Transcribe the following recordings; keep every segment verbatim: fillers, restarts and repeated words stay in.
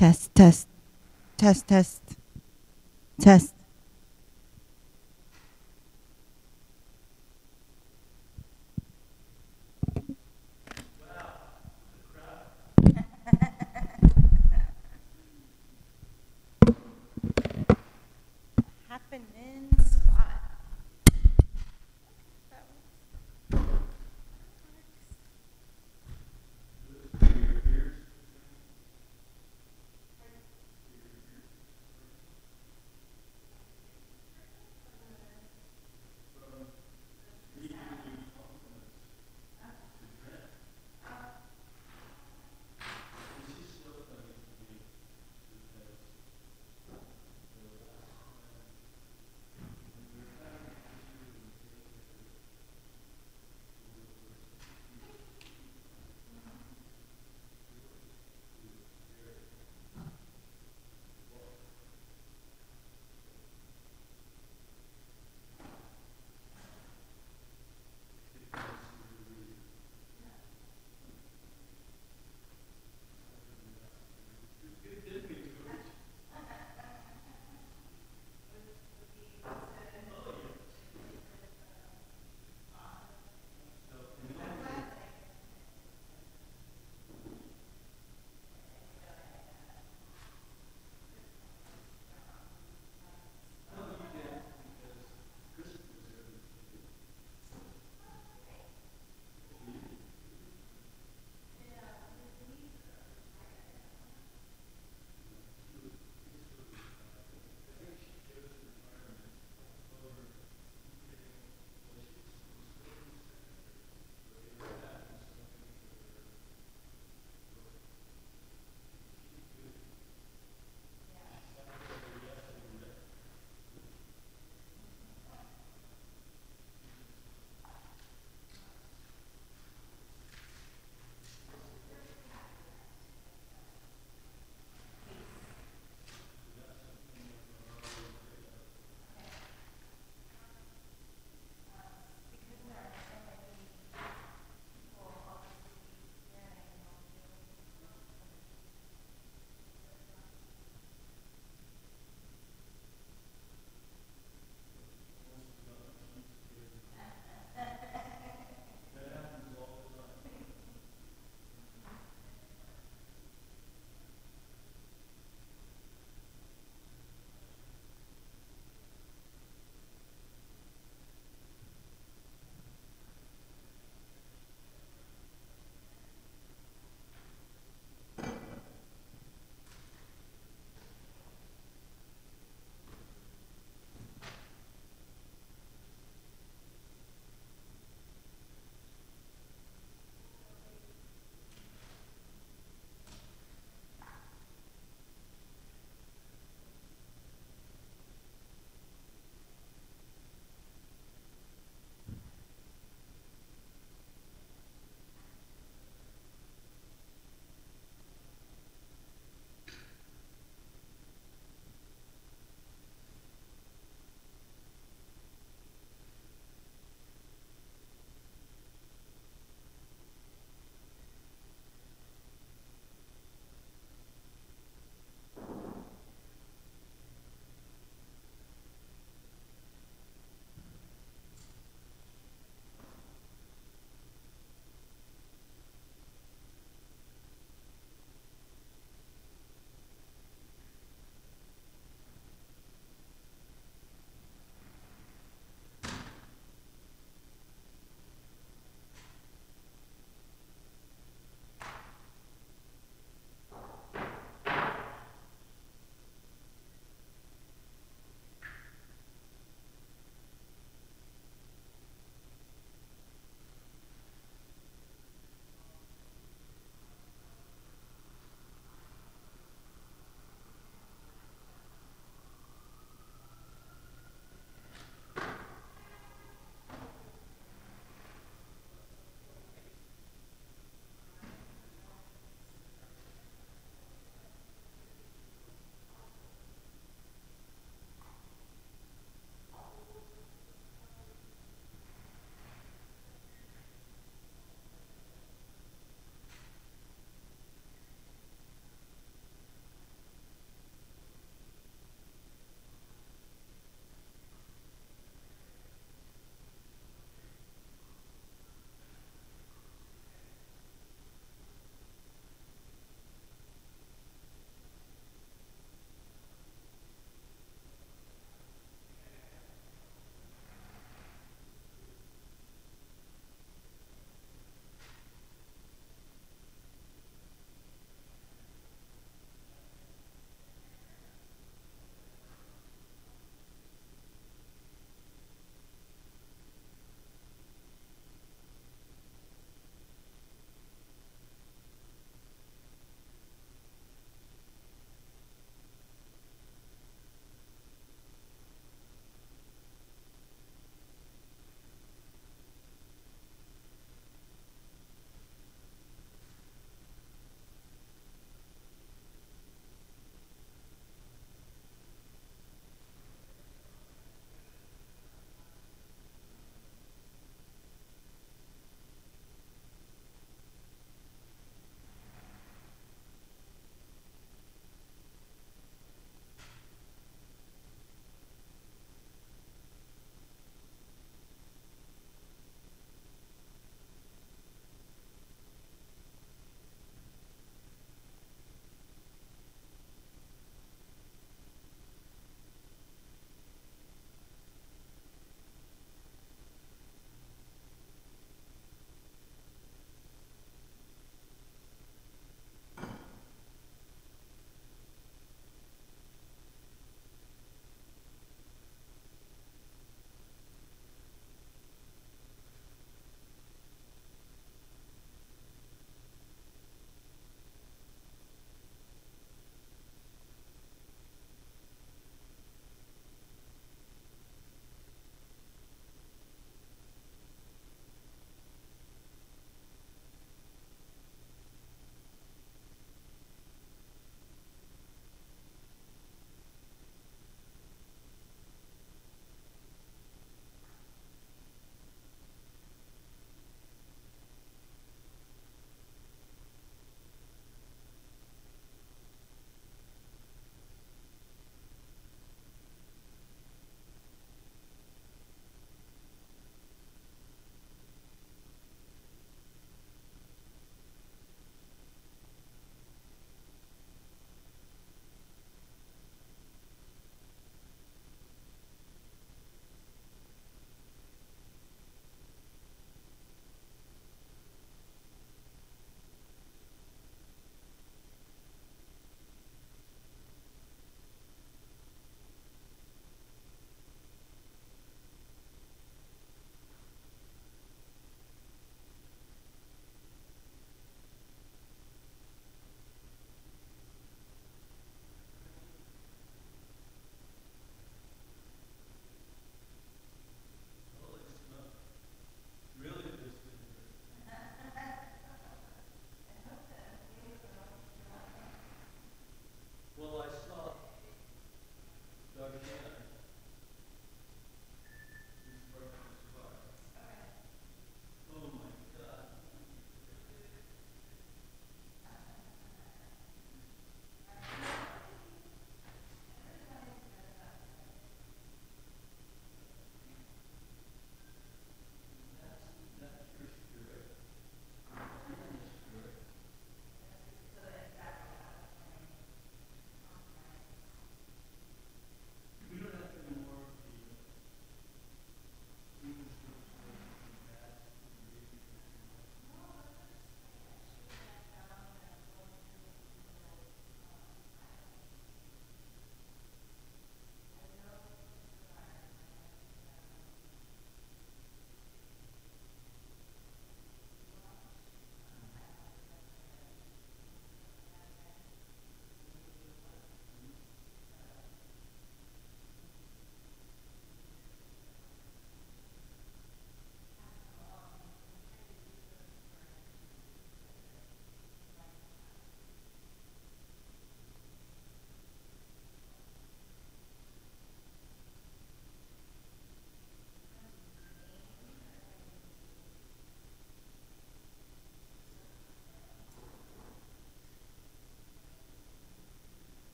Test, test, test, test, test. Happening spot.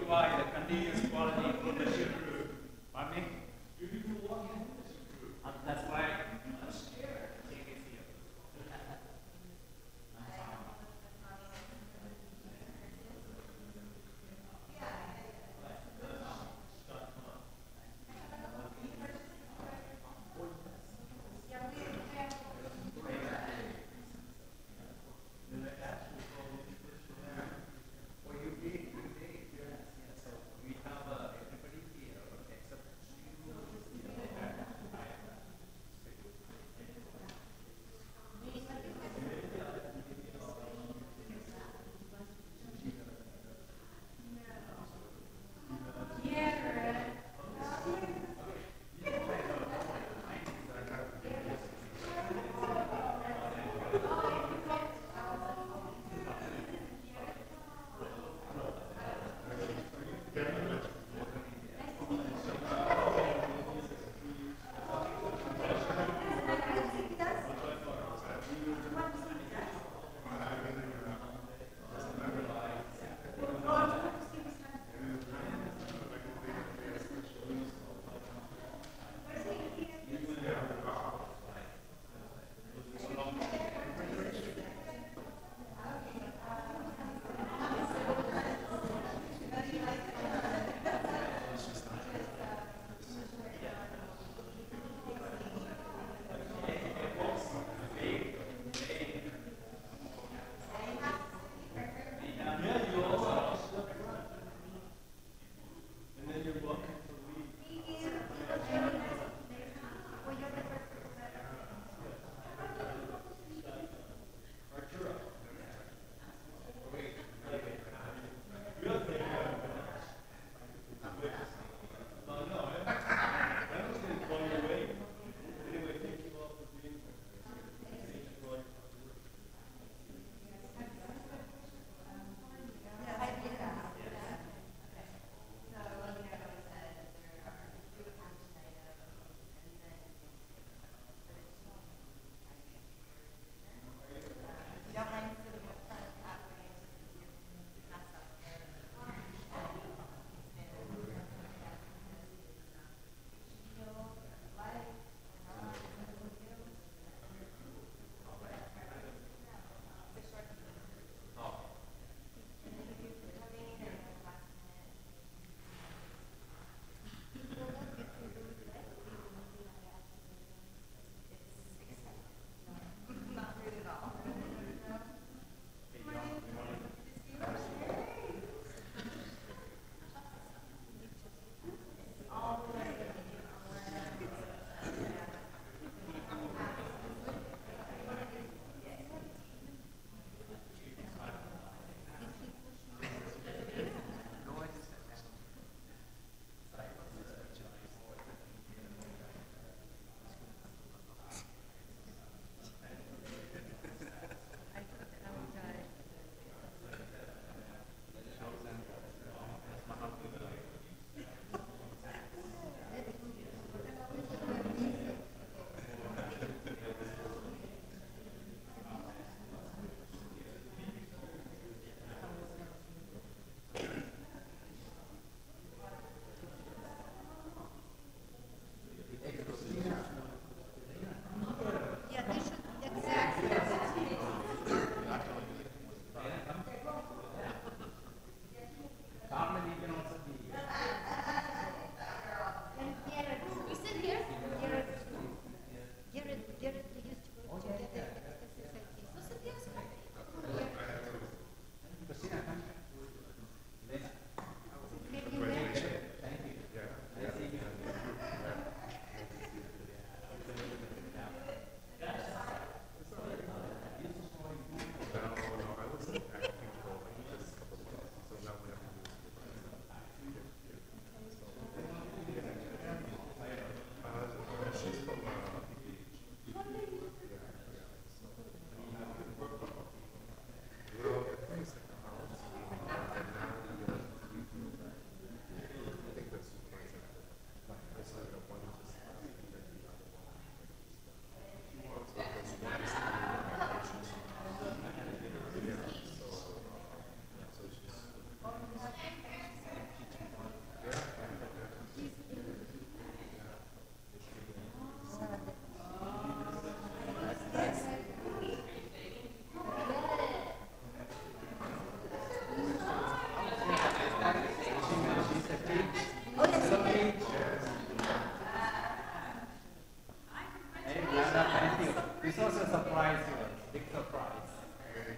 provide a continuous quality improvement to your group. Pardon me? Uh, That's why I'm scared. Take it here.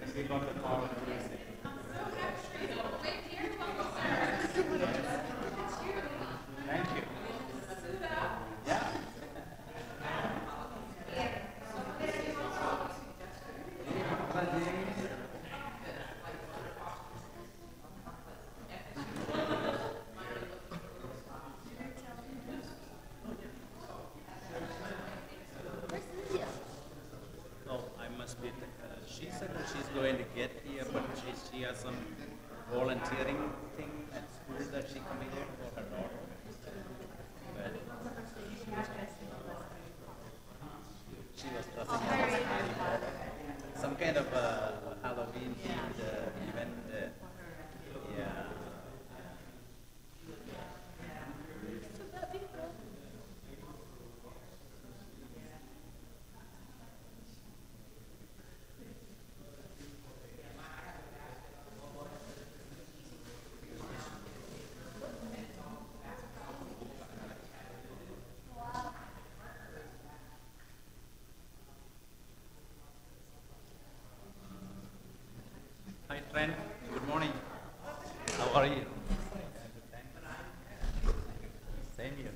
She got the call and she said, thank you. Yeah. Oh, I must be. The, uh, she said that she's going to get here, but she she has some volunteering thing at school that she committed for her daughter. But she was dressing up as Harry Potter. Some kind of uh, Halloween themed uh, event. Uh, yeah. Hi Trent, good morning. How are you? Same here.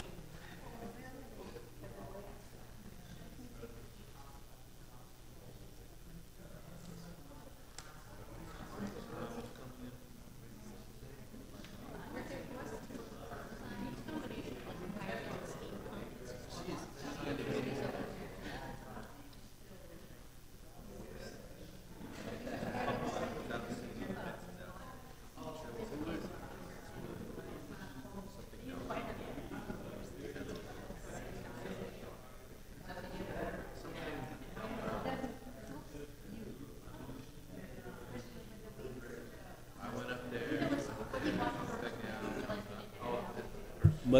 But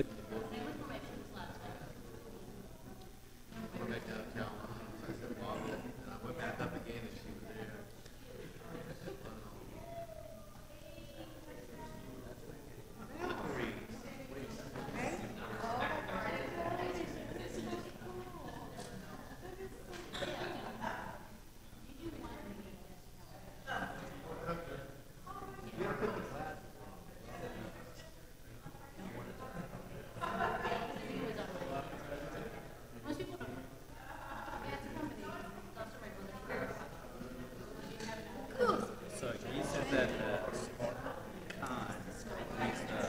so he said that uh, Scott Khan is the is the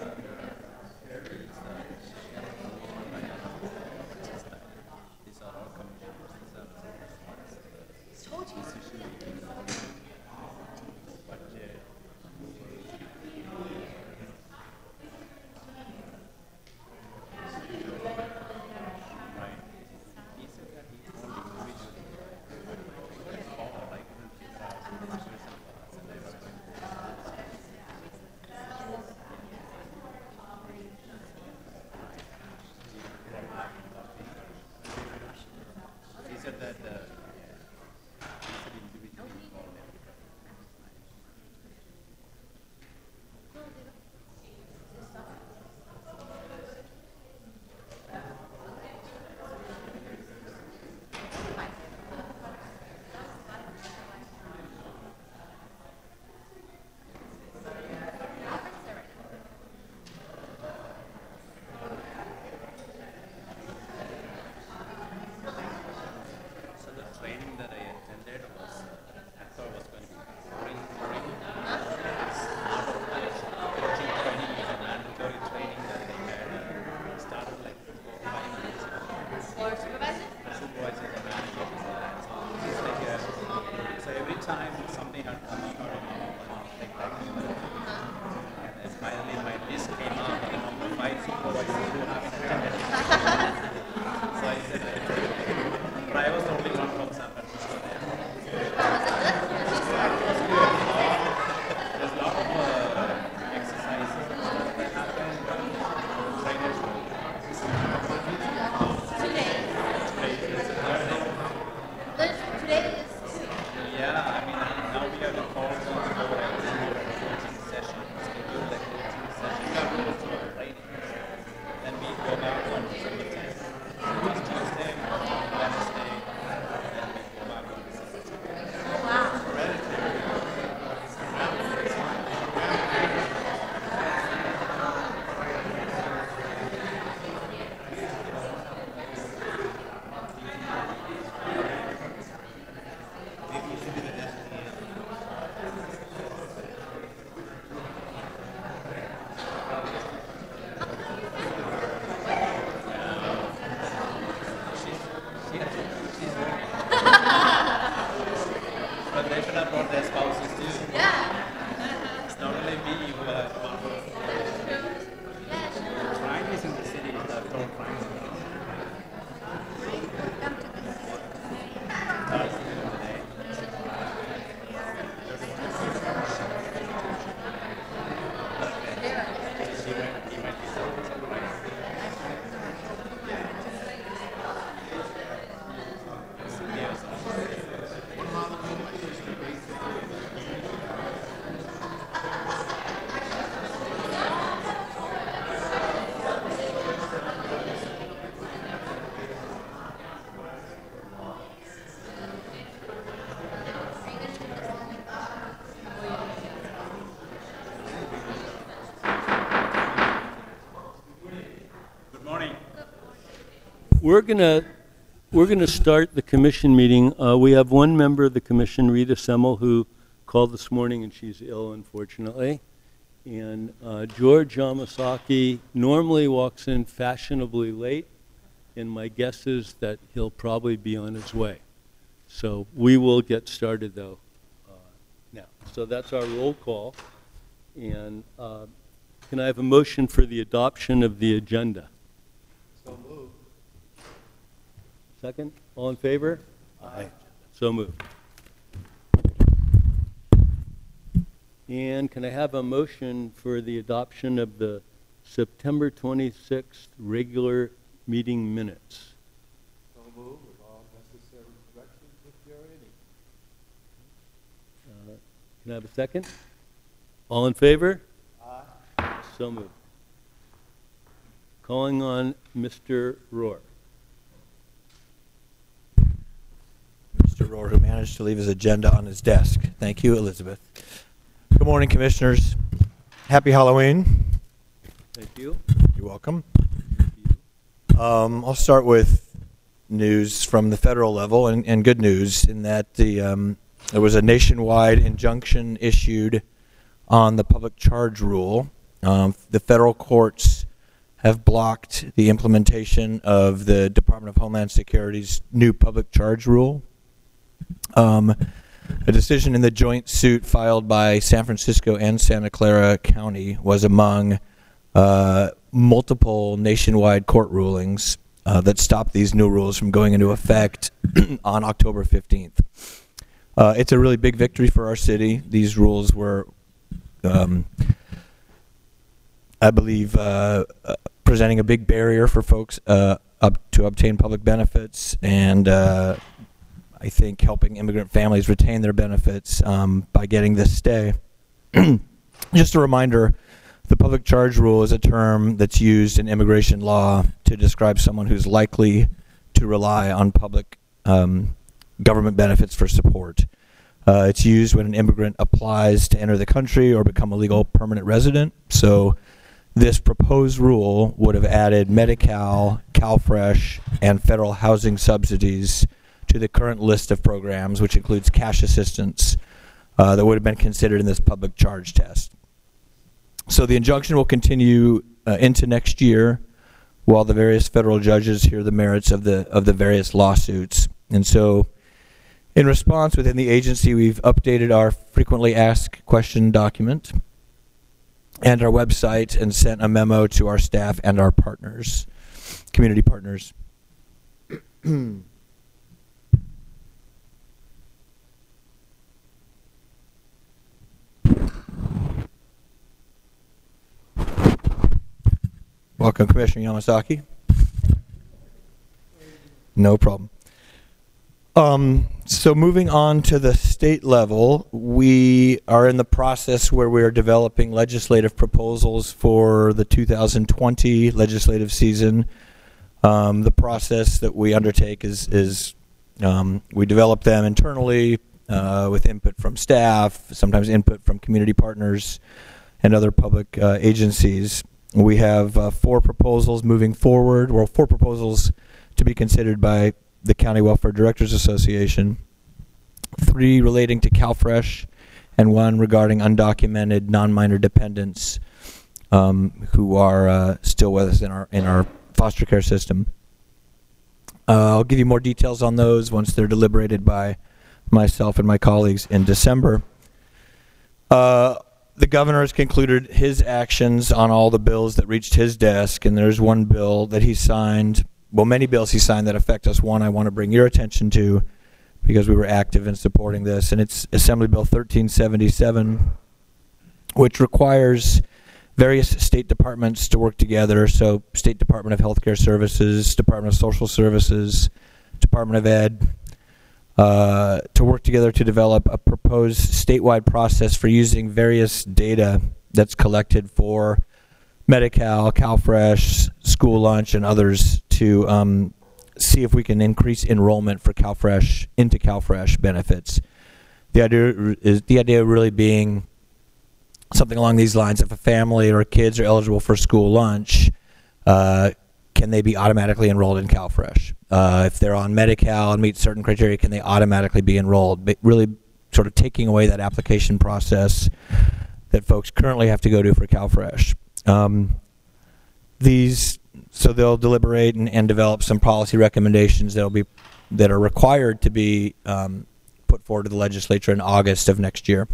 these are all commissioners. These are but uh, right. He said that he only individually follow like figure out the situation for us and they were going to he said that uh, he said individually called them. So the training that I attended was, I thought it was going to be boring, boring. It's not. Coaching training is a mandatory training that they had. Uh, started like four, five minutes ago. Or supervisor? The supervisor, the manager, so it's like, uh, so every time something had come up, I remember, like, like, and then finally my list came up, and number five supervisors who have attended. So I said, but I was the only one from San Francisco there. There's a lot of uh, exercises and stuff that happen. Trainers will Today. play this and learning. Today is Yeah, I mean, now we have the call have brought their spouses too. Yeah. It's not only me who have gone for crime is in the city, the total crime. We're gonna we're gonna start the commission meeting. Uh, we have one member of the commission, Rita Semmel, who called this morning, and she's ill, unfortunately. And uh, George Yamasaki normally walks in fashionably late, and my guess is that he'll probably be on his way. So we will get started though uh, now. So that's our roll call. And uh, can I have a motion for the adoption of the agenda? So moved. Second? All in favor? Aye. So moved. And can I have a motion for the adoption of the September twenty-sixth regular meeting minutes? So moved with all necessary corrections if there are any. Uh, Can I have a second? All in favor? Aye. So moved. Calling on Mister Rohr. Mister Rohr, who managed to leave his agenda on his desk. Thank you, Elizabeth. Good morning, Commissioners. Happy Halloween. Thank you. You're welcome. Thank you. Um, I'll start with news from the federal level, and, and good news in that the um, there was a nationwide injunction issued on the public charge rule. Um, the federal courts have blocked the implementation of the Department of Homeland Security's new public charge rule. Um, a decision in the joint suit filed by San Francisco and Santa Clara County was among uh, multiple nationwide court rulings uh, that stopped these new rules from going into effect on October fifteenth. Uh, it's a really big victory for our city. These rules were, um, I believe, uh, uh, presenting a big barrier for folks uh, up to obtain public benefits, and uh, I think helping immigrant families retain their benefits um, by getting this stay. Just a reminder, the public charge rule is a term that's used in immigration law to describe someone who's likely to rely on public um, government benefits for support. Uh, it's used when an immigrant applies to enter the country or become a legal permanent resident. So this proposed rule would have added Medi-Cal, CalFresh, and federal housing subsidies to the current list of programs, which includes cash assistance uh, that would have been considered in this public charge test. So the injunction will continue uh, into next year while the various federal judges hear the merits of the of the various lawsuits. And so in response within the agency, we've updated our frequently asked question document and our website and sent a memo to our staff and our partners, community partners. Welcome, Commissioner Yamasaki. No problem. Um, so moving on to the state level, we are in the process where we are developing legislative proposals for the two thousand twenty legislative season. Um, the process that we undertake is, is um, we develop them internally uh, with input from staff, sometimes input from community partners and other public uh, agencies. We have uh, four proposals moving forward, well, four proposals to be considered by the County Welfare Directors Association, three relating to CalFresh, and one regarding undocumented non-minor dependents um, who are uh, still with us in our in our foster care system. Uh, I'll give you more details on those once they're deliberated by myself and my colleagues in December. Uh, the governor has concluded his actions on all the bills that reached his desk, and there's one bill that he signed, well, many bills he signed that affect us. One I want to bring your attention to because we were active in supporting this, and it's Assembly Bill thirteen seventy-seven, which requires various state departments to work together. So State Department of Healthcare Services, Department of Social Services, Department of Ed, uh, to work together to develop a proposed statewide process for using various data that's collected for Medi-Cal, CalFresh, School Lunch, and others to um, see if we can increase enrollment for CalFresh into CalFresh benefits. The idea is the idea really being something along these lines: if a family or kids are eligible for school lunch, uh, can they be automatically enrolled in CalFresh? Uh, if they're on Medi-Cal and meet certain criteria, can they automatically be enrolled? But really sort of taking away that application process that folks currently have to go to for CalFresh. Um, these, so they'll deliberate and, and develop some policy recommendations that'll be that are required to be um, put forward to the legislature in August of next year.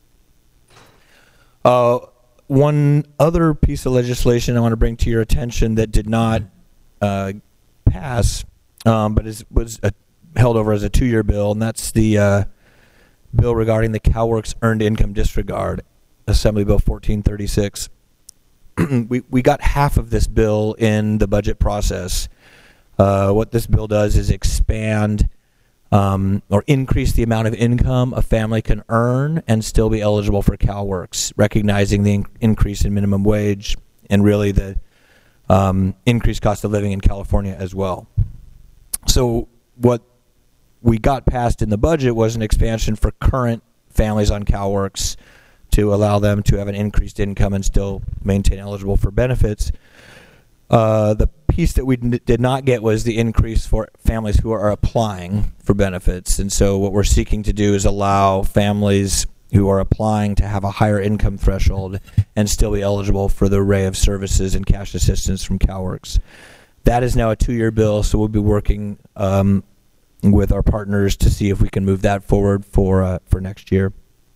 Uh, one other piece of legislation I want to bring to your attention that did not uh, pass, um, but is, was uh, held over as a two-year bill, and that's the uh, bill regarding the CalWORKs Earned Income Disregard, Assembly Bill fourteen thirty-six. we we got half of this bill in the budget process. Uh, what this bill does is expand Um, or increase the amount of income a family can earn and still be eligible for CalWORKs, recognizing the in- increase in minimum wage and really the um, increased cost of living in California as well. So what we got passed in the budget was an expansion for current families on CalWORKs to allow them to have an increased income and still maintain eligible for benefits. Uh, the piece that we n- did not get was the increase for families who are applying for benefits. And so what we're seeking to do is allow families who are applying to have a higher income threshold and still be eligible for the array of services and cash assistance from CalWORKs. That is now a two-year bill, so we'll be working um, with our partners to see if we can move that forward for uh, for next year.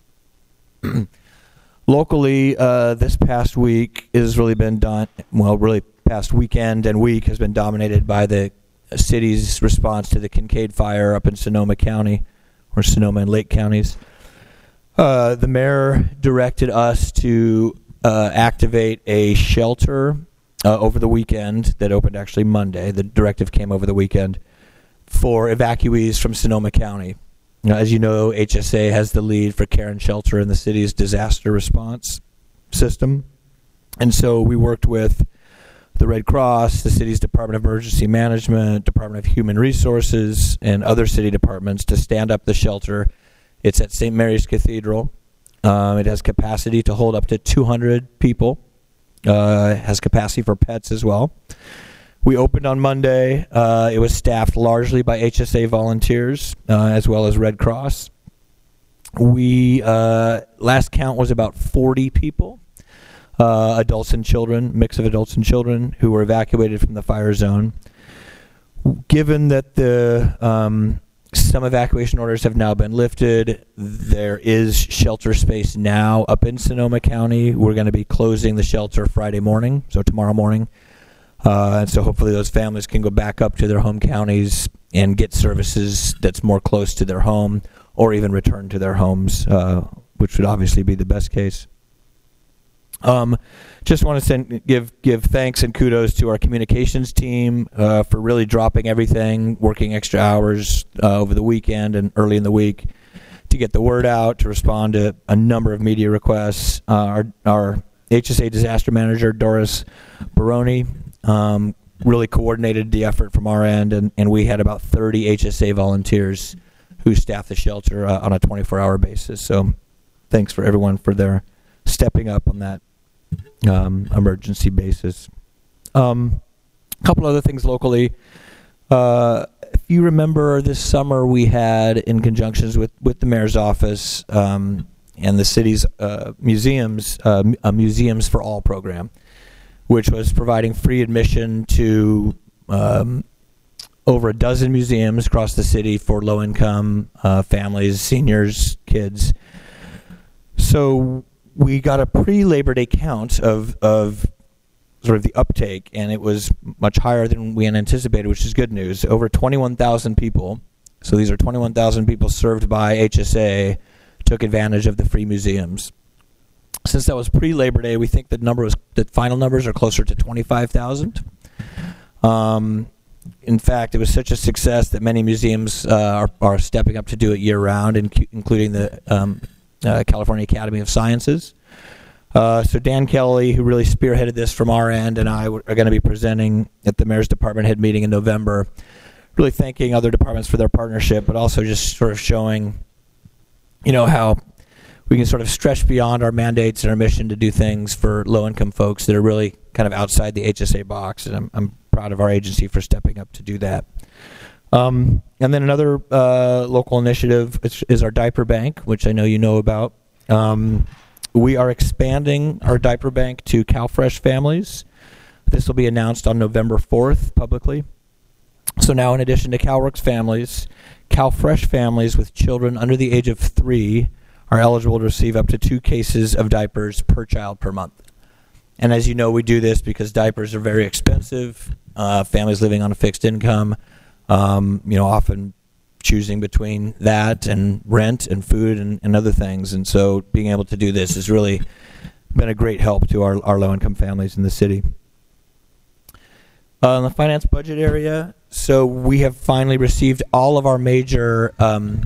Locally, uh, this past week has really been done, well, really past weekend and week has been dominated by the city's response to the Kincaid fire up in Sonoma County, or Sonoma and Lake counties. Uh, the mayor directed us to uh, activate a shelter uh, over the weekend that opened actually Monday. The directive came over the weekend for evacuees from Sonoma County. Now, as you know, H S A has the lead for care and shelter in the city's disaster response system. And so we worked with the Red Cross, the city's Department of Emergency Management, Department of Human Resources, and other city departments to stand up the shelter. It's at Saint Mary's Cathedral. Um, it has capacity to hold up to two hundred people. Uh, it has capacity for pets as well. We opened on Monday. Uh, it was staffed largely by H S A volunteers uh, as well as Red Cross. We uh, last count was about forty people, uh, adults and children, mix of adults and children who were evacuated from the fire zone. Given that the um, some evacuation orders have now been lifted, there is shelter space now up in Sonoma County. We're going to be closing the shelter Friday morning, so tomorrow morning. Uh, and so hopefully those families can go back up to their home counties and get services that's more close to their home, or even return to their homes, uh, which would obviously be the best case. Um, just want to send, give give thanks and kudos to our communications team uh, for really dropping everything, working extra hours uh, over the weekend and early in the week to get the word out, to respond to a number of media requests. Uh, our, our H S A disaster manager, Doris Baroni, um, really coordinated the effort from our end, and, and we had about thirty H S A volunteers who staff the shelter uh, on a twenty-four hour basis. So thanks for everyone for their stepping up on that um, emergency basis. Um, a couple other things locally. Uh, if you remember, this summer we had, in conjunctions with, with the mayor's office um, and the city's uh, museums, uh, a Museums for All program, which was providing free admission to um, over a dozen museums across the city for low-income uh, families, seniors, kids. So we got a pre-Labor Day count of, of sort of the uptake, and it was much higher than we had anticipated, which is good news. Over twenty-one thousand people, so these are twenty-one thousand people served by H S A, took advantage of the free museums. Since that was pre-Labor Day, we think the number was the final numbers are closer to twenty-five thousand. Um, in fact, it was such a success that many museums uh, are, are stepping up to do it year-round, inc- including the um, uh, California Academy of Sciences. Uh, so Dan Kelly, who really spearheaded this from our end, and I w- are going to be presenting at the Mayor's Department Head meeting in November, really thanking other departments for their partnership, but also just sort of showing, you know, how we can sort of stretch beyond our mandates and our mission to do things for low-income folks that are really kind of outside the H S A box, and I'm, I'm proud of our agency for stepping up to do that. Um, and then another uh, local initiative is, is our diaper bank, which I know you know about. Um, we are expanding our diaper bank to CalFresh families. This will be announced on November fourth publicly. So now, in addition to CalWorks families, CalFresh families with children under the age of three are eligible to receive up to two cases of diapers per child per month. And as you know, we do this because diapers are very expensive. Uh, families living on a fixed income, um, you know, often choosing between that and rent and food and, and other things. And so being able to do this has really been a great help to our, our low-income families in the city. Uh, in the finance budget area, so we have finally received all of our major um,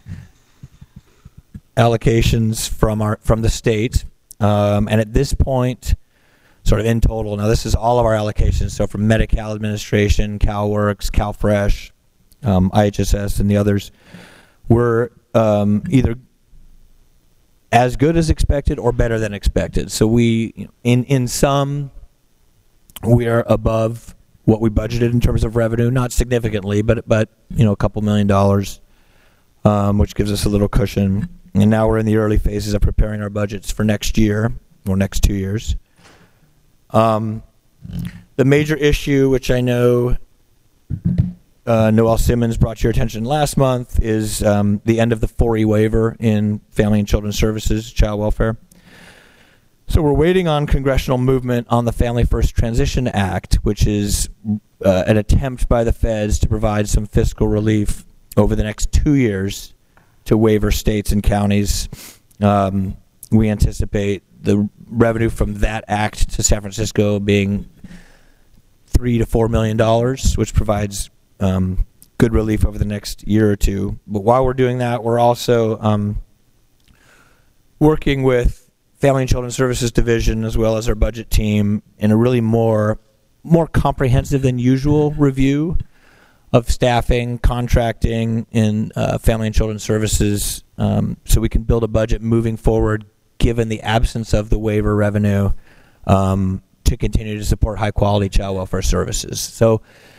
allocations from our from the state, um, and at this point, sort of in total, now this is all of our allocations, so from Medi-Cal administration, CalWorks, CalFresh, um, I H S S, and the others, we're um, either as good as expected or better than expected. So we, you know, in in some, we are above what we budgeted in terms of revenue, not significantly, but but you know, a couple million dollars, um, which gives us a little cushion. And now we're in the early phases of preparing our budgets for next year or next two years. Um, the major issue, which I know uh, Noelle Simmons brought to your attention last month, is um, the end of the four E waiver in Family and Children's Services, child welfare. So we're waiting on congressional movement on the Family First Transition Act, which is uh, an attempt by the feds to provide some fiscal relief over the next two years to waiver states and counties. Um, we anticipate the revenue from that act to San Francisco being three to four million dollars, which provides um, good relief over the next year or two. But while we're doing that, we're also um, working with Family and Children's Services Division as well as our budget team in a really more more comprehensive than usual review of staffing, contracting in uh, Family and Children's Services, um, so we can build a budget moving forward given the absence of the waiver revenue um, to continue to support high-quality child welfare services. So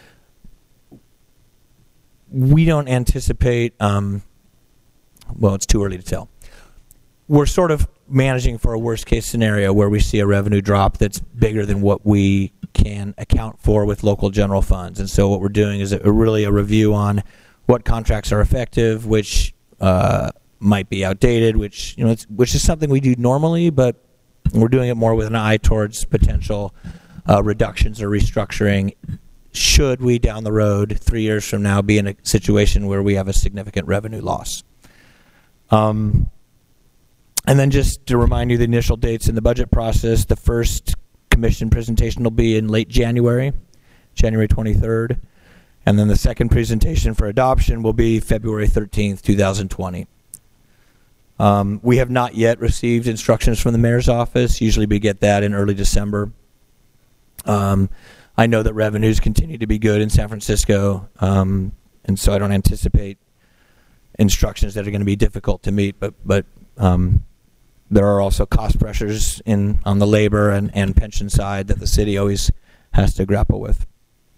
we don't anticipate, um, well, it's too early to tell. We're sort of managing for a worst-case scenario where we see a revenue drop that's bigger than what we can account for with local general funds. And so what we're doing is a, really a review on what contracts are effective, which uh, might be outdated, which you know, it's, which is something we do normally, but we're doing it more with an eye towards potential uh, reductions or restructuring should we down the road, three years from now, be in a situation where we have a significant revenue loss. Um, and then just to remind you the initial dates in the budget process, the first commission presentation will be in late January, January twenty-third, and then the second presentation for adoption will be February thirteenth, twenty twenty. Um, we have not yet received instructions from the mayor's office. Usually we get that in early December. Um, I know that revenues continue to be good in San Francisco, um, and so I don't anticipate instructions that are going to be difficult to meet, but but um, there are also cost pressures in on the labor and, and pension side that the city always has to grapple with.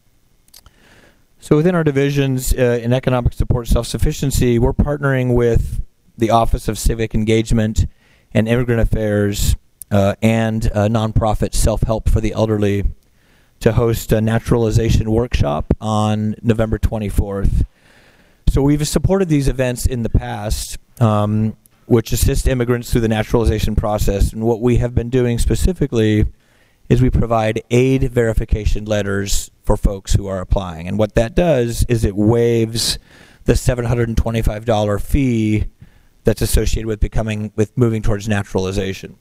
So within our divisions uh, in economic support self-sufficiency, we're partnering with the Office of Civic Engagement and Immigrant Affairs uh, and uh, nonprofit Self-Help for the Elderly to host a naturalization workshop on November twenty-fourth. So we've supported these events in the past, um, which assist immigrants through the naturalization process. And what we have been doing specifically is we provide aid verification letters for folks who are applying. And what that does is it waives the seven hundred twenty-five dollars fee that's associated with becoming, with moving towards naturalization.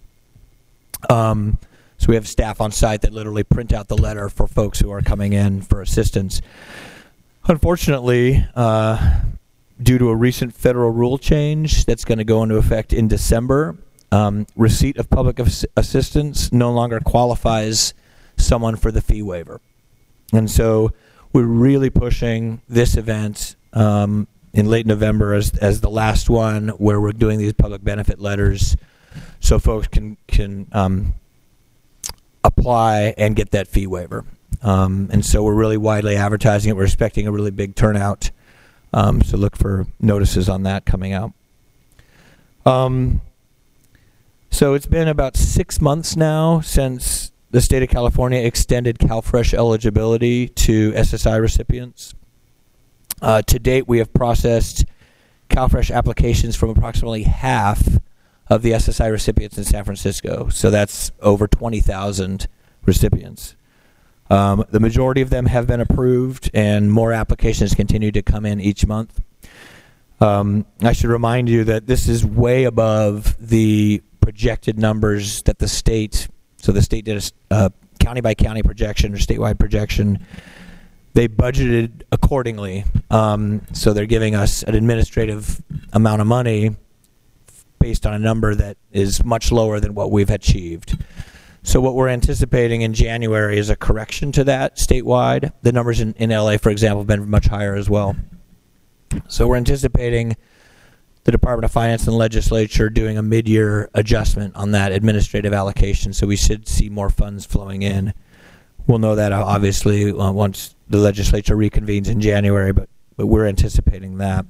Um, so we have staff on site that literally print out the letter for folks who are coming in for assistance. Unfortunately, uh, due to a recent federal rule change that's going to go into effect in December, um, receipt of public ass- assistance no longer qualifies someone for the fee waiver. And so we're really pushing this event um, in late November as as the last one where we're doing these public benefit letters so folks can, can um, apply and get that fee waiver. Um, and so we're really widely advertising it. We're expecting a really big turnout. Um, so look for notices on that coming out. Um, so it's been about six months now since the state of California extended CalFresh eligibility to S S I recipients. Uh, to date, we have processed CalFresh applications from approximately half of the S S I recipients in San Francisco. So that's over twenty thousand recipients. Um, the majority of them have been approved, and more applications continue to come in each month. Um, I should remind you that this is way above the projected numbers that the state, so the state did a uh, county-by-county projection or statewide projection. They budgeted accordingly, um, so they're giving us an administrative amount of money based on a number that is much lower than what we've achieved. So what we're anticipating in January is a correction to that statewide. The numbers in, in L A, for example, have been much higher as well. So we're anticipating the Department of Finance and Legislature doing a mid-year adjustment on that administrative allocation, so we should see more funds flowing in. We'll know that, uh, obviously, uh, once the legislature reconvenes in January, but, but we're anticipating that.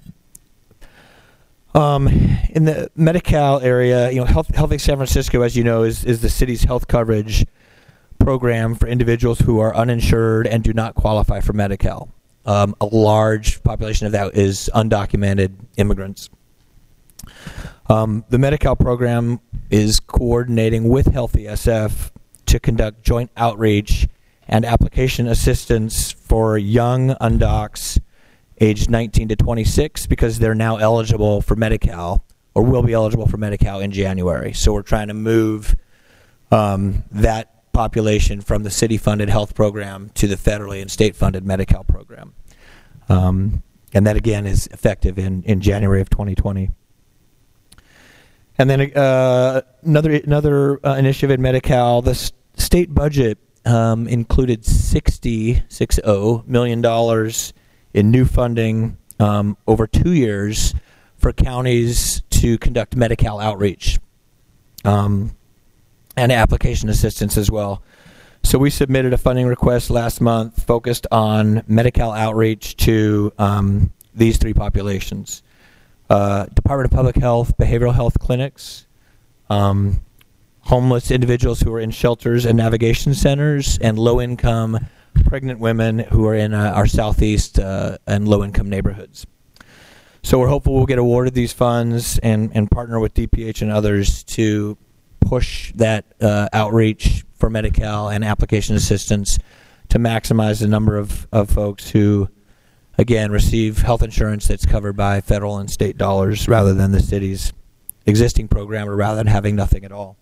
Um, in the Medi-Cal area, you know, Health, Healthy San Francisco, as you know, is, is the city's health coverage program for individuals who are uninsured and do not qualify for Medi-Cal. Um, a large population of that is undocumented immigrants. Um, the Medi-Cal program is coordinating with Healthy S F to conduct joint outreach and application assistance for young undocs aged nineteen to twenty-six, because they're now eligible for Medi-Cal, or will be eligible for Medi-Cal in January. So we're trying to move um, that population from the city-funded health program to the federally and state-funded Medi-Cal program. Um, and that, again, is effective in, in January of twenty twenty. And then uh, another another uh, initiative in Medi-Cal, the s- state budget um, included sixty million dollars in new funding um, over two years for counties to conduct Medi-Cal outreach um, and application assistance as well. So we submitted a funding request last month focused on Medi-Cal outreach to um, these three populations. Uh, Department of Public Health, behavioral health clinics, um, homeless individuals who are in shelters and navigation centers, and low-income pregnant women who are in uh, our southeast uh, and low-income neighborhoods. So we're hopeful we'll get awarded these funds and, and partner with D P H and others to push that uh, outreach for Medi-Cal and application assistance to maximize the number of, of folks who, again, receive health insurance that's covered by federal and state dollars rather than the city's existing program, or rather than having nothing at all.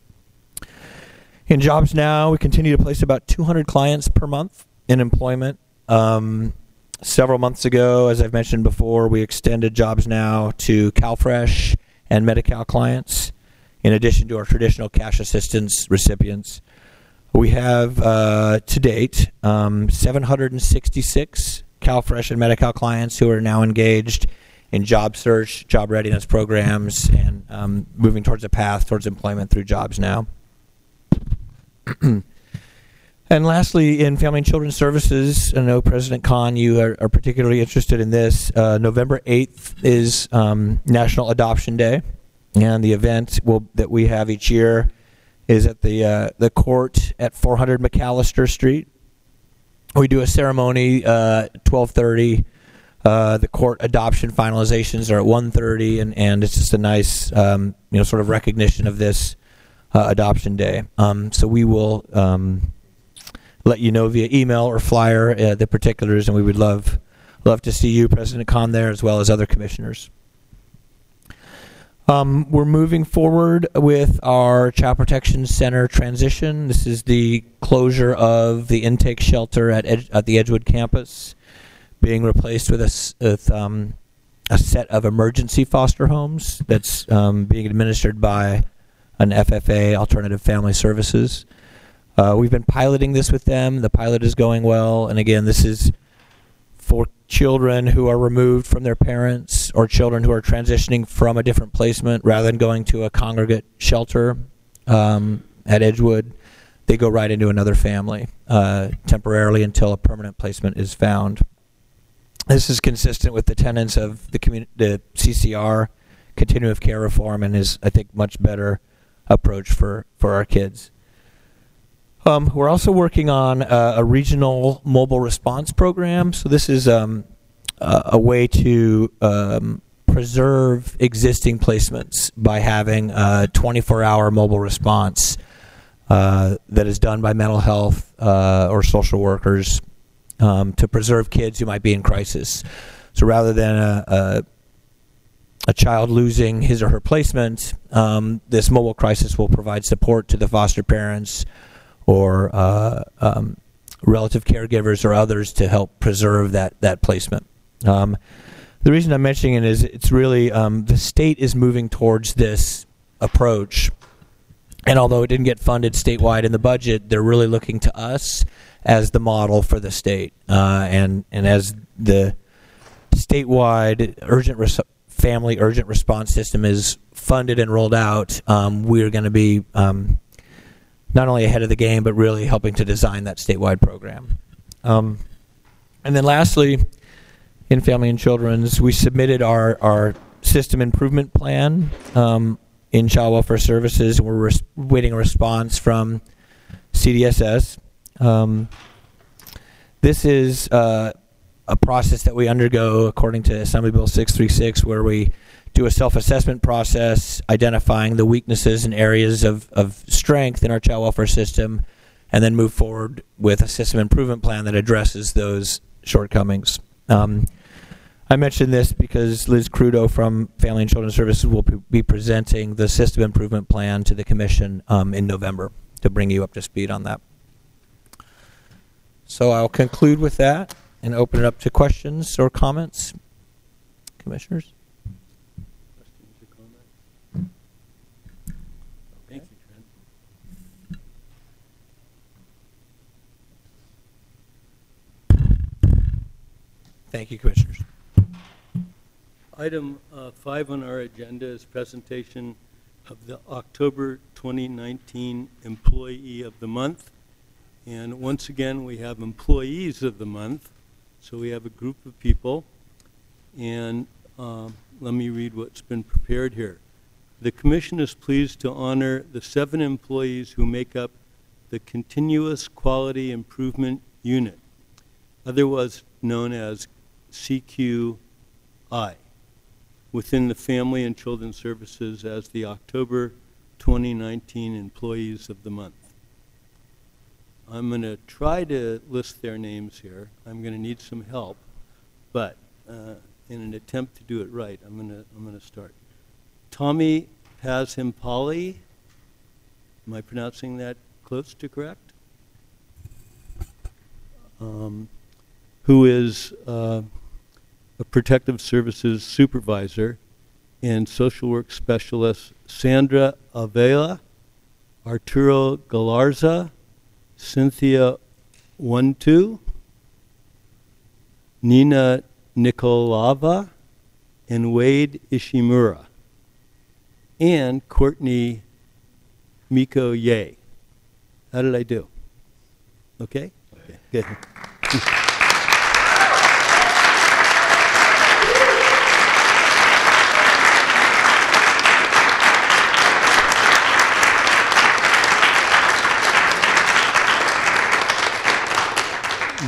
In Jobs Now, we continue to place about two hundred clients per month in employment. Um, several months ago, as I've mentioned before, we extended Jobs Now to CalFresh and Medi-Cal clients, in addition to our traditional cash assistance recipients. We have, uh, to date, um, seven hundred sixty-six CalFresh and Medi-Cal clients who are now engaged in job search, job readiness programs, and um, moving towards a path towards employment through Jobs Now. And lastly, in Family and Children's Services, I know President Khan, you are, are particularly interested in this. Uh, November eighth is um, National Adoption Day, and the event will, that we have each year is at the uh, the court at four hundred McAllister Street we do a ceremony uh, twelve thirty. Uh, the court adoption finalizations are at one thirty, and, and it's just a nice, um, you know, sort of recognition of this uh, adoption day. Um, so we will um, let you know via email or flyer uh, the particulars, and we would love love to see you, President Khan, there, as well as other commissioners. Um, we're moving forward with our Child Protection Center transition. This is the closure of the intake shelter at, Ed- at the Edgewood campus, being replaced with a, s- with, um, a set of emergency foster homes that's um, being administered by an F F A, Alternative Family Services. Uh, we've been piloting this with them. The pilot is going well. And again, this is for children who are removed from their parents or children who are transitioning from a different placement rather than going to a congregate shelter um, at Edgewood. They go right into another family uh, temporarily until a permanent placement is found. This is consistent with the tenets of the, commun- the C C R, continuum of care reform, and is, I think, much better approach for, for our kids. Um, we're also working on uh, a regional mobile response program. So this is um, a, a way to um, preserve existing placements by having a twenty-four hour mobile response uh, that is done by mental health uh, or social workers um, to preserve kids who might be in crisis. So rather than a, a, a child losing his or her placement, um, this mobile crisis will provide support to the foster parents or uh, um, relative caregivers or others to help preserve that, that placement. Um, the reason I'm mentioning it is it's really, um, the state is moving towards this approach, and although it didn't get funded statewide in the budget, they're really looking to us as the model for the state. Uh, and, and as the statewide urgent res- family urgent response system is funded and rolled out, um, we're going to be um, not only ahead of the game, but really helping to design that statewide program. Um, and then lastly, in Family and Children's, we submitted our, our system improvement plan um, in Child Welfare Services, and we're res- waiting a response from C D S S. Um, this is uh, a process that we undergo according to Assembly Bill six thirty-six, where we do a self-assessment process, identifying the weaknesses and areas of, of strength in our child welfare system, and then move forward with a system improvement plan that addresses those shortcomings. Um, I mentioned this because Liz Crudo from Family and Children's Services will p- be presenting the system improvement plan to the Commission um, in November to bring you up to speed on that. So I'll conclude with that and open it up to questions or comments. Commissioners? Thank you, Trent. Thank you, Commissioners. Item uh, five on our agenda is presentation of the October twenty nineteen Employee of the Month. And once again, we have Employees of the Month. So we have a group of people. And um, let me read what's been prepared here. The Commission is pleased to honor the seven employees who make up the Continuous Quality Improvement Unit, otherwise known as C Q I, within the Family and Children's Services as the October twenty nineteen Employees of the Month. I'm going to try to list their names here. I'm going to need some help, but uh, in an attempt to do it right, I'm going to I'm going to start. Tommy Pazimpali, am I pronouncing that close to correct? Um, who is uh, a protective services supervisor, and social work specialist Sandra Avila, Arturo Galarza, Cynthia One-Two, Nina Nikolava, and Wade Ishimura, and Courtney Miko Ye. How did I do? Okay? Okay, good.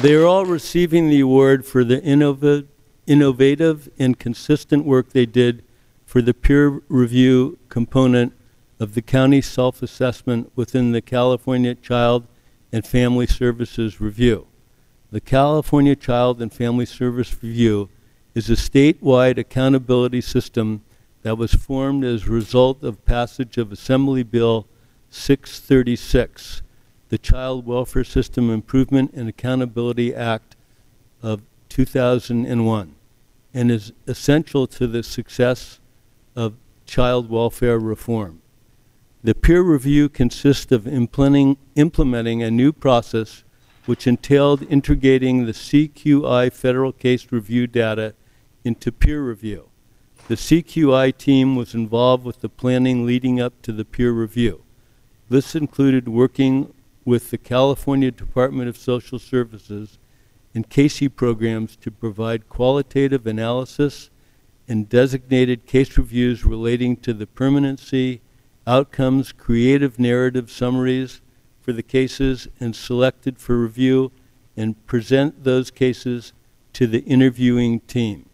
They are all receiving the award for the innov- innovative and consistent work they did for the peer review component of the county self-assessment within the California Child and Family Services Review. The California Child and Family Service Review is a statewide accountability system that was formed as a result of passage of Assembly Bill six thirty-six, the Child Welfare System Improvement and Accountability Act of two thousand one, and is essential to the success of child welfare reform. The peer review consists of implementing, implementing a new process which entailed integrating the C Q I federal case review data into peer review. The C Q I team was involved with the planning leading up to the peer review. This included working with the California Department of Social Services and CASE programs to provide qualitative analysis and designated case reviews relating to the permanency, outcomes, creative narrative summaries for the cases, and selected for review and present those cases to the interviewing team.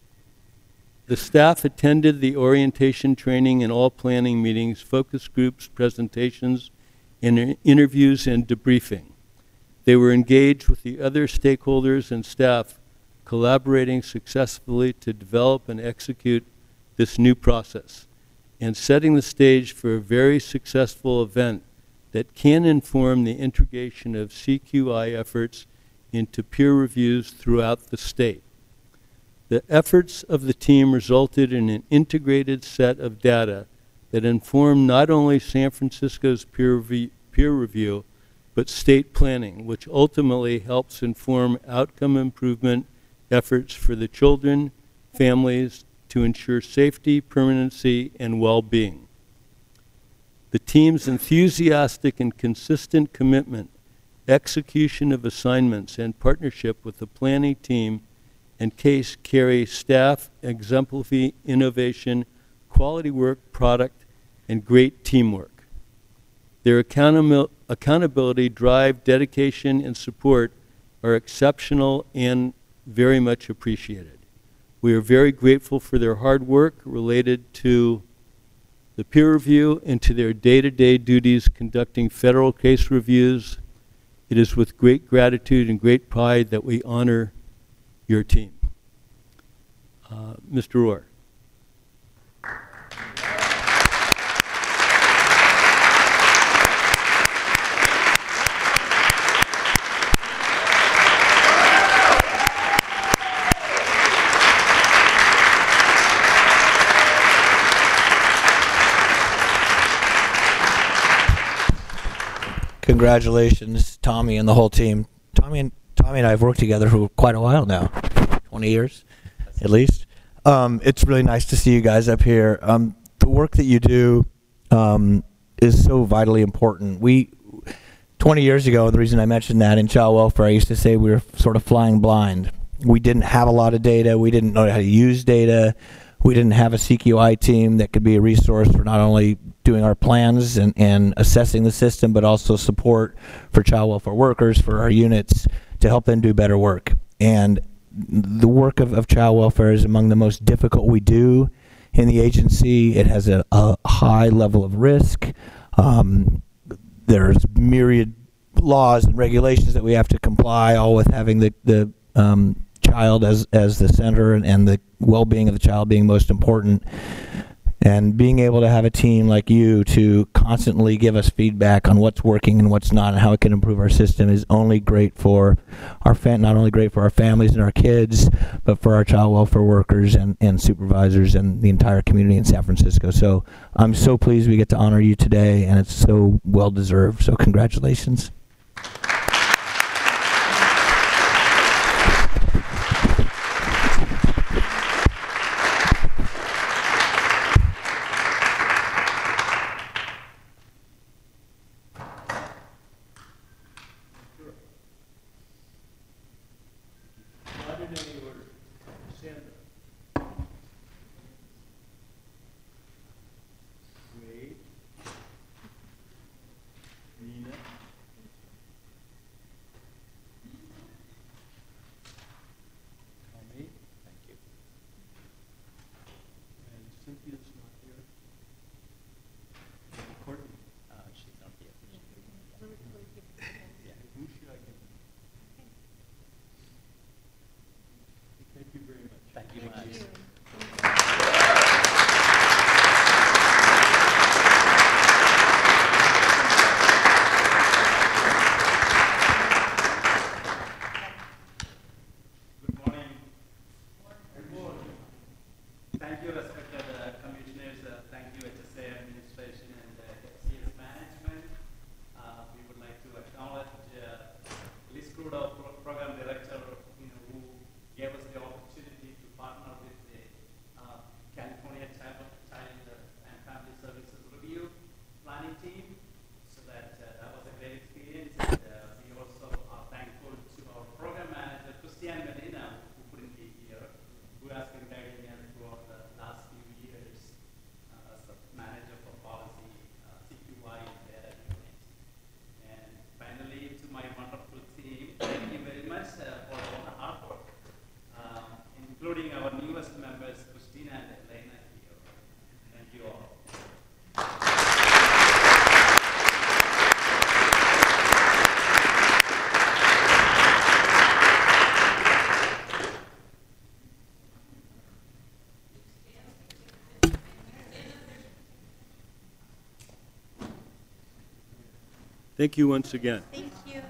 The staff attended the orientation training and all planning meetings, focus groups, presentations, and interviews and debriefing. They were engaged with the other stakeholders and staff, collaborating successfully to develop and execute this new process, and setting the stage for a very successful event that can inform the integration of C Q I efforts into peer reviews throughout the state. The efforts of the team resulted in an integrated set of data that informed not only San Francisco's peer, rev- peer review, but state planning, which ultimately helps inform outcome improvement efforts for the children, families, to ensure safety, permanency, and well-being. The team's enthusiastic and consistent commitment, execution of assignments, and partnership with the planning team and CASE carry staff, exemplify innovation, quality work, product, and great teamwork. Their accountami- accountability, drive, dedication, and support are exceptional and very much appreciated. We are very grateful for their hard work related to the peer review and to their day-to-day duties conducting federal case reviews. It is with great gratitude and great pride that we honor your team. Uh, Mister Rohr. Congratulations, Tommy and the whole team. Tommy and Tommy and I have worked together for quite a while now, twenty years at least. Um, it's really nice to see you guys up here. Um, the work that you do um, is so vitally important. We, twenty years ago, and the reason I mentioned that in child welfare, I used to say we were sort of flying blind. We didn't have a lot of data. We didn't know how to use data. We didn't have a C Q I team that could be a resource for not only doing our plans and, and assessing the system, but also support for child welfare workers, for our units, to help them do better work. And the work of, of child welfare is among the most difficult we do in the agency. It has a, a high level of risk. Um, there's myriad laws and regulations that we have to comply, all with having the, the um, child as, as the center and, and the well-being of the child being most important. And being able to have a team like you to constantly give us feedback on what's working and what's not and how it can improve our system is only great for our fam- not only great for our families and our kids, but for our child welfare workers and, and supervisors and the entire community in San Francisco. So I'm so pleased we get to honor you today, and it's so well deserved. So congratulations. Thank you once again. Thank you.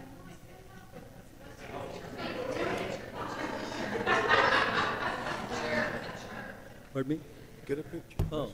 Pardon me? Get a picture. Oh.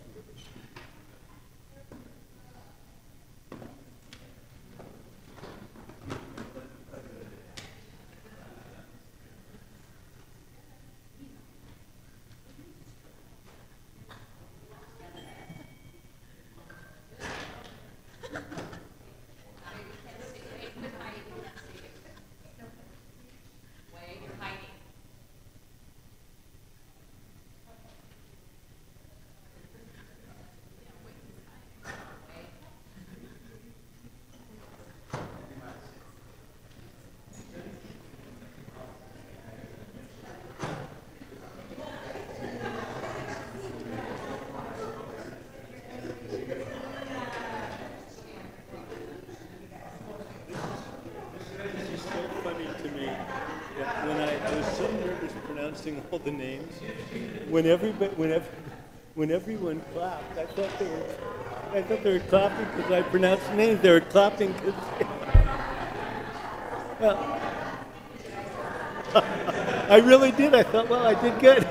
All the names. When everybody, whenever, when everyone clapped, I thought they were, I thought they were clapping because I pronounced the names. They were clapping because. Well, I really did. I thought, well, I did good.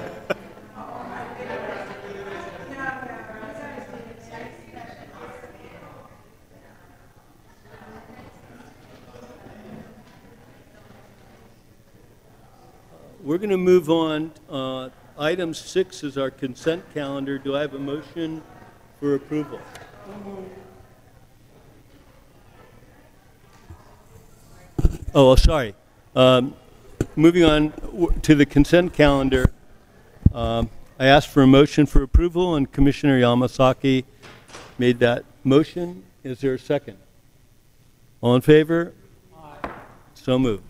We're going to move on. Uh, item six is our consent calendar. Do I have a motion for approval? Oh, sorry. Um, moving on w- to the consent calendar, um, I asked for a motion for approval, and Commissioner Yamasaki made that motion. Is there a second? All in favor? Aye. So moved.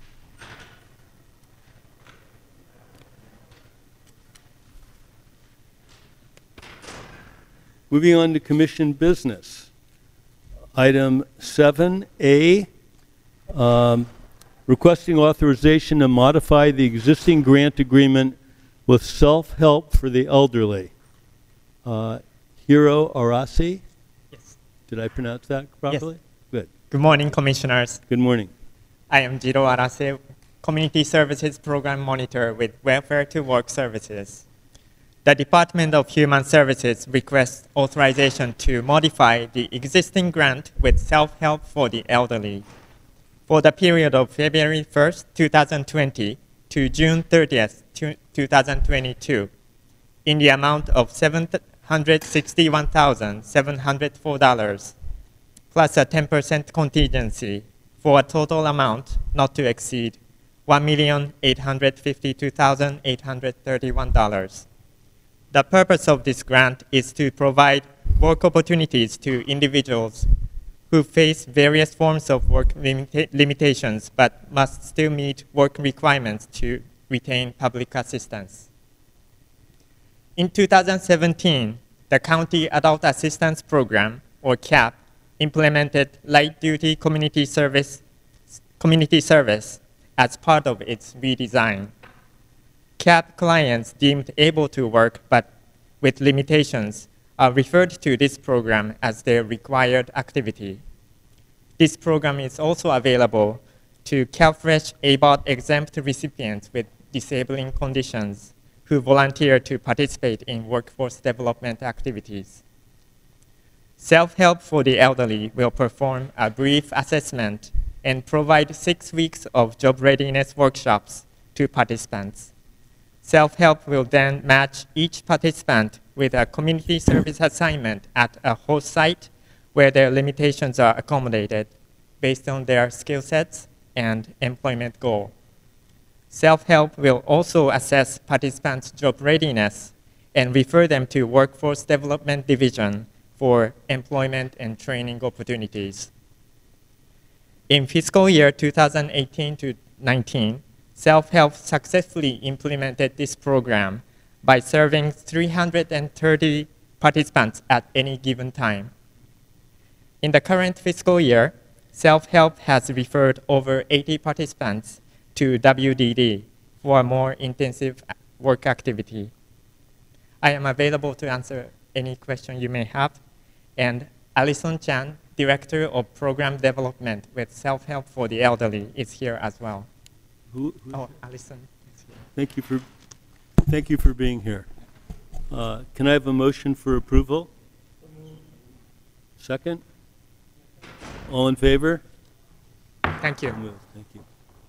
Moving on to commission business. Item seven A, um, requesting authorization to modify the existing grant agreement with Self-Help for the Elderly. Uh, Hiro Arasi? Yes. Did I pronounce that properly? Yes. Good. Good morning, Commissioners. Good morning. I am Jiro Arase, Community Services Program Monitor with Welfare to Work Services. The Department of Human Services requests authorization to modify the existing grant with Self-Help for the Elderly for the period of February first, two thousand twenty to June thirtieth, two thousand twenty-two in the amount of seven hundred sixty-one thousand seven hundred four dollars plus a ten percent contingency for a total amount not to exceed one million eight hundred fifty-two thousand eight hundred thirty-one dollars. The purpose of this grant is to provide work opportunities to individuals who face various forms of work limita- limitations but must still meet work requirements to retain public assistance. In two thousand seventeen, the County Adult Assistance Program, or CAP, implemented light-duty community service, community service as part of its redesign. CAP clients deemed able to work but with limitations are referred to this program as their required activity. This program is also available to CalFresh A B O T exempt recipients with disabling conditions who volunteer to participate in workforce development activities. Self-Help for the Elderly will perform a brief assessment and provide six weeks of job readiness workshops to participants. Self-Help will then match each participant with a community service assignment at a host site where their limitations are accommodated based on their skill sets and employment goal. Self-Help will also assess participants' job readiness and refer them to Workforce Development Division for employment and training opportunities. In fiscal year two thousand eighteen to nineteen, Self-Help successfully implemented this program by serving three hundred thirty participants at any given time. In the current fiscal year, Self-Help has referred over eighty participants to W D D for a more intensive work activity. I am available to answer any question you may have, and Alison Chan Director of Program Development with Self-Help for the Elderly, is here as well. Who, who's Oh, Alison is here. Thank you for, thank you for being here. Uh, Can I have a motion for approval? Second? All in favor? Thank you. So moved. Thank you.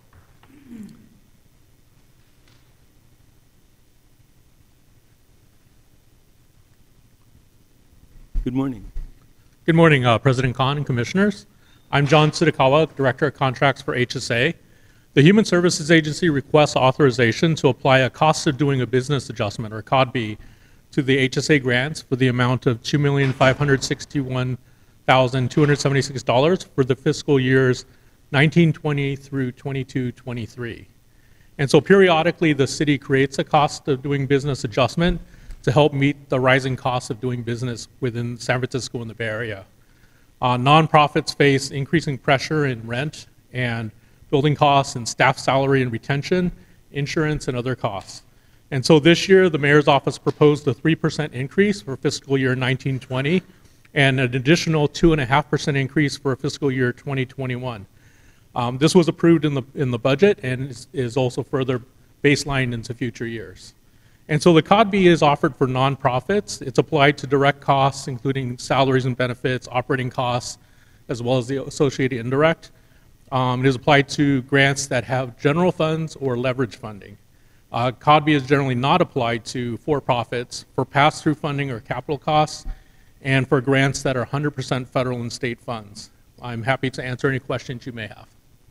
Good morning. Good morning, uh, President Khan and Commissioners. I'm John Tsudakawa, Director of Contracts for H S A. The Human Services Agency requests authorization to apply a cost of doing a business adjustment, or C O D B, to the H S A grants for the amount of two million five hundred sixty-one thousand two hundred seventy-six dollars for the fiscal years nineteen twenty through twenty-two twenty-three. And so periodically the city creates a cost of doing business adjustment to help meet the rising costs of doing business within San Francisco and the Bay Area. Uh, nonprofits face increasing pressure in rent and building costs and staff salary and retention, insurance, and other costs. And so this year, the mayor's office proposed a three percent increase for fiscal year nineteen twenty and an additional two point five percent increase for fiscal year twenty twenty-one. Um, this was approved in the, in the budget and is, is also further baselined into future years. And so the C O D B is offered for nonprofits. It's applied to direct costs, including salaries and benefits, operating costs, as well as the associated indirect. Um, it is applied to grants that have general funds or leverage funding. Uh, C O D B is generally not applied to for-profits for pass-through funding or capital costs, and for grants that are one hundred percent federal and state funds. I'm happy to answer any questions you may have.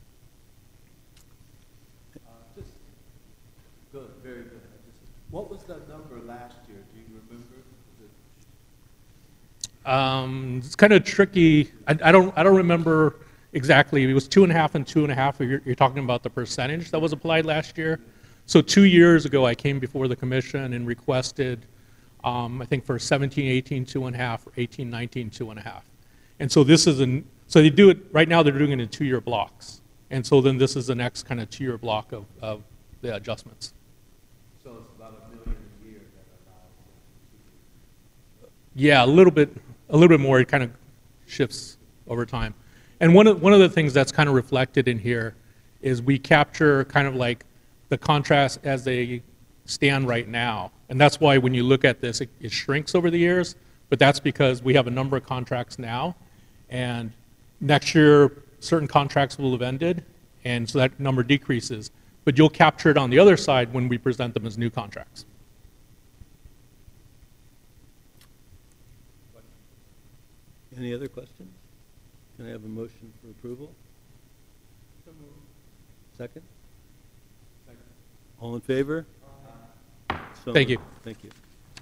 Good, very good. What was that number last year? Do you remember? Was it Um, it's kind of tricky. I, I don't. I don't remember exactly. It was two and a half and two and a half. You're, you're talking about the percentage that was applied last year. So two years ago, I came before the commission and requested, um, I think for seventeen, eighteen, two and a half, or eighteen, nineteen, two and a half. And so this is an. So they do it right now. They're doing it in two-year blocks. And so then this is the next kind of two-year block of, of the adjustments. So it's about a million a year that allows. Yeah, a little bit, a little bit more. It kind of shifts over time. And one of one of the things that's kind of reflected in here is we capture kind of like the contrast as they stand right now, and that's why when you look at this, it, it shrinks over the years. But that's because we have a number of contracts now, and next year certain contracts will have ended, and so that number decreases. But you'll capture it on the other side when we present them as new contracts. Any other questions? Can I have a motion for approval? Second? Second. All in favor? So Thank you. Thank you.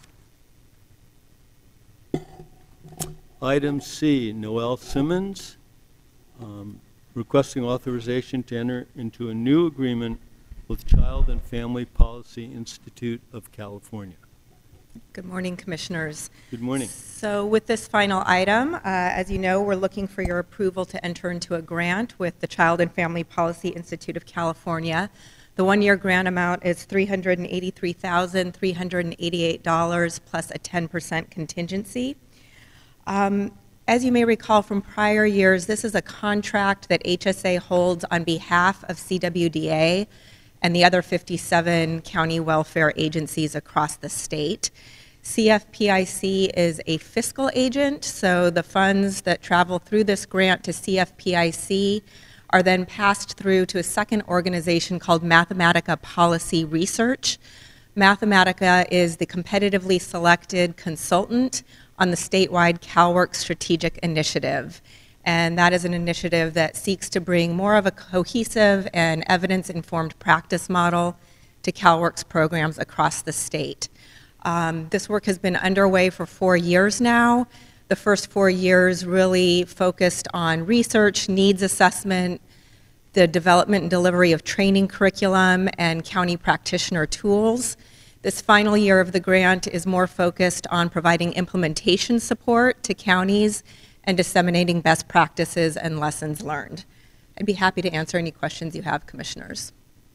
Item C, Noel Simmons, um, requesting authorization to enter into a new agreement with Child and Family Policy Institute of California. Good morning, Commissioners. Good morning. So with this final item, uh, as you know, we're looking for your approval to enter into a grant with the Child and Family Policy Institute of California. The one-year grant amount is three hundred eighty-three thousand three hundred eighty-eight dollars plus a ten percent contingency. Um, as you may recall from prior years, this is a contract that H S A holds on behalf of C W D A and the other fifty-seven county welfare agencies across the state. C F P I C is a fiscal agent, so the funds that travel through this grant to C F P I C are then passed through to a second organization called Mathematica Policy Research. Mathematica is the competitively selected consultant on the statewide CalWORks strategic initiative. And that is an initiative that seeks to bring more of a cohesive and evidence-informed practice model to CalWORks programs across the state. Um, this work has been underway for four years now. The first four years really focused on research, needs assessment, the development and delivery of training curriculum, and county practitioner tools. This final year of the grant is more focused on providing implementation support to counties and disseminating best practices and lessons learned. I'd be happy to answer any questions you have, Commissioners.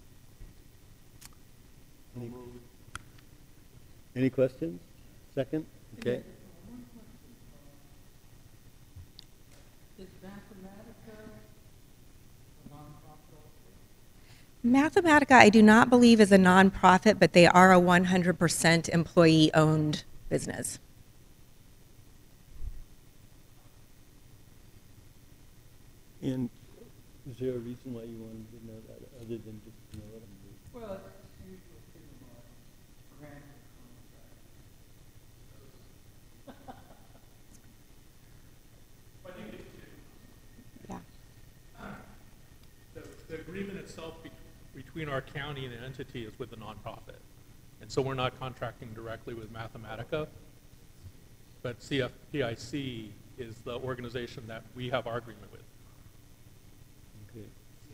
Any, any questions? Second? Okay. Mathematica, I do not believe, is a nonprofit, but they are a one hundred percent employee-owned business. And is there a reason why you wanted to know that, other than just to know what I'm doing? Well, it's usual thing about grant Yeah. The, the agreement itself be- between our county and the entity is with the nonprofit. And so we're not contracting directly with Mathematica, but C F P I C is the organization that we have our agreement with. Okay.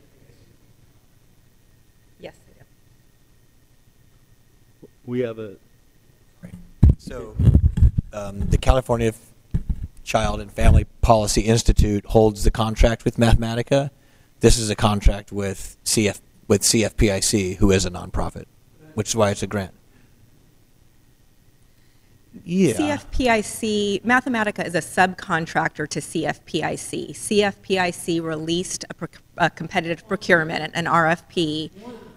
Yes, I do. We have a, So, um, the California F- Child and Family Policy Institute holds the contract with Mathematica. This is a contract with C F with C F P I C, who is a nonprofit, which is why it's a grant. Yeah. C F P I C, Mathematica is a subcontractor to C F P I C. C F P I C released a, proc- a competitive procurement, an R F P.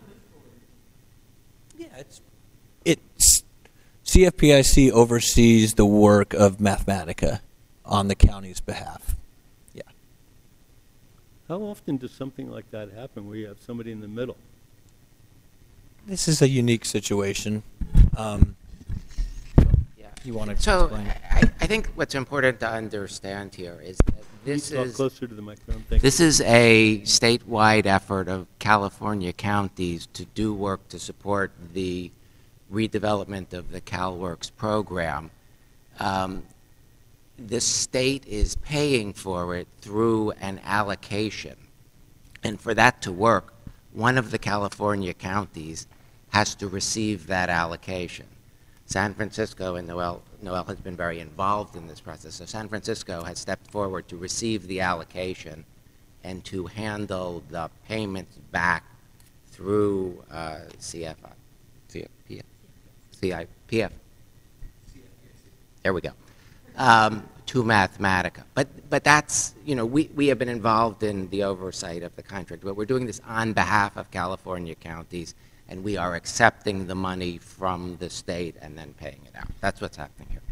Yeah, it's it's C F P I C oversees the work of Mathematica on the county's behalf. Yeah. how often does something like that happen where you have somebody in the middle? This is a unique situation. Um, Yeah. you want to So explain? I, I think what's important to understand here is that this Can you talk is closer to the microphone? Thank this is a statewide effort of California counties to do work to support the redevelopment of the CalWorks program. Um, the state is paying for it through an allocation. And for that to work, one of the California counties has to receive that allocation. San Francisco, and Noel, Noel has been very involved in this process, so San Francisco has stepped forward to receive the allocation and to handle the payments back through uh, C F I, C F P F, C I P F. There we go. Um, to Mathematica. But, but that's, you know, we, we have been involved in the oversight of the contract, but we're doing this on behalf of California counties, and we are accepting the money from the state and then paying it out. That's what's happening here.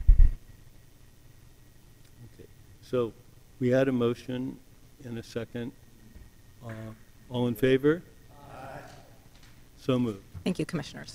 Okay. So we had a motion and a second. Uh, all in favor? Aye. So moved. Thank you, Commissioners.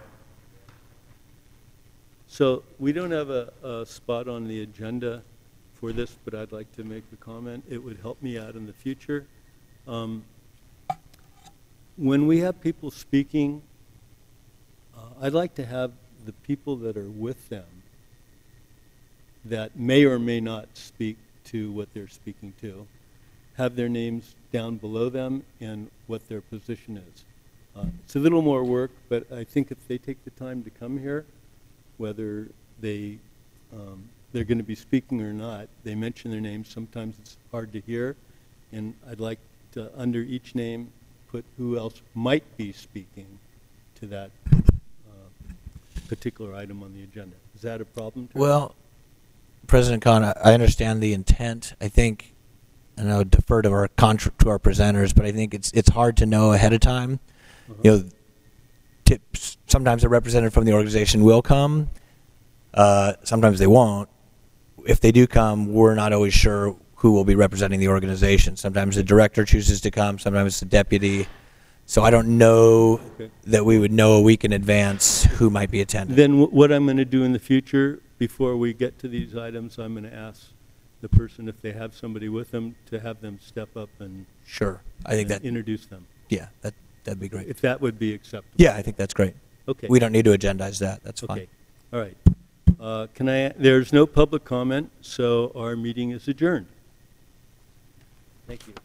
So we don't have a, a spot on the agenda for this, but I'd like to make a comment. It would help me out in the future. Um, when we have people speaking, uh, I'd like to have the people that are with them that may or may not speak to what they're speaking to, have their names down below them and what their position is. Uh, it's a little more work, but I think if they take the time to come here, whether they, um, they're going to be speaking or not, they mention their names. Sometimes it's hard to hear, and I'd like to, under each name, put who else might be speaking to that uh, particular item on the agenda. Is that a problem? Terry? Well, President Khan, I I understand the intent. I think, and I would defer to our contra- to our presenters, but I think it's it's hard to know ahead of time. Uh-huh. You know, tips, sometimes a representative from the organization will come. Uh, sometimes they won't. If they do come, we're not always sure who will be representing the organization. Sometimes the director chooses to come. Sometimes it's the deputy. So I don't know Okay. that we would know a week in advance who might be attending. Then w- what I'm going to do in the future, before we get to these items, I'm going to ask the person, if they have somebody with them, to have them step up and, Sure. I think and that, introduce them. yeah, that, that'd be great. If that would be acceptable. Yeah, I think that's great. Okay. We don't need to agendize that. That's fine. Okay. All right. Uh, can I? There's no public comment, so our meeting is adjourned. Thank you.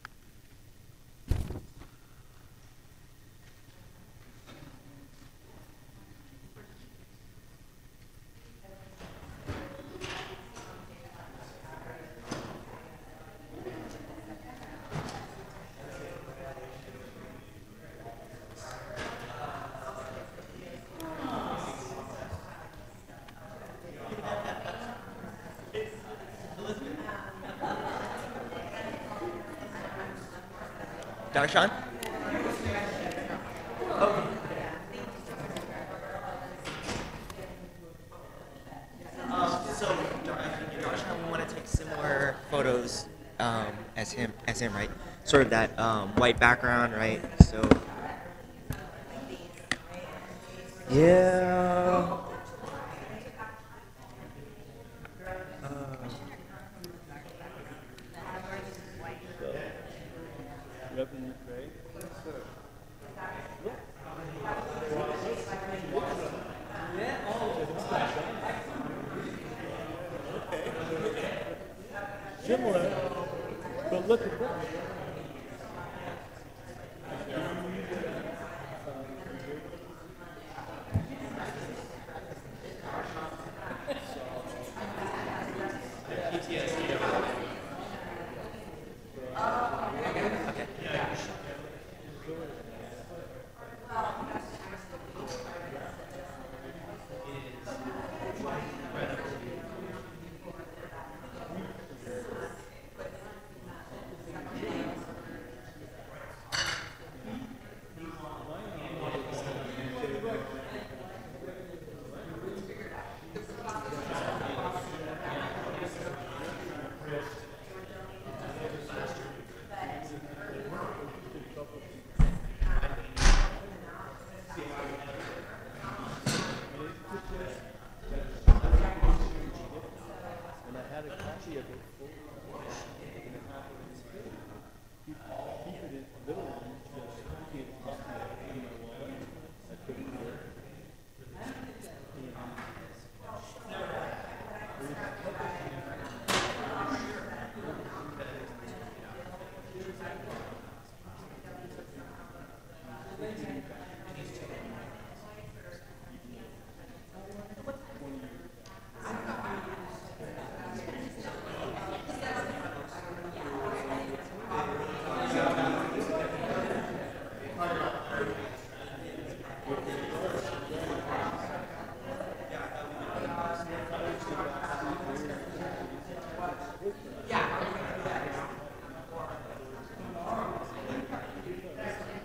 Darshan? Um, so, Darshan, we want to take similar photos um, as him, as him, right? Sort of that um, white background, right? So, yeah. Reverend McRae. Similar, but look at that.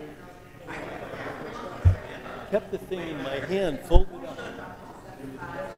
Kept the thing in my hand, folded up.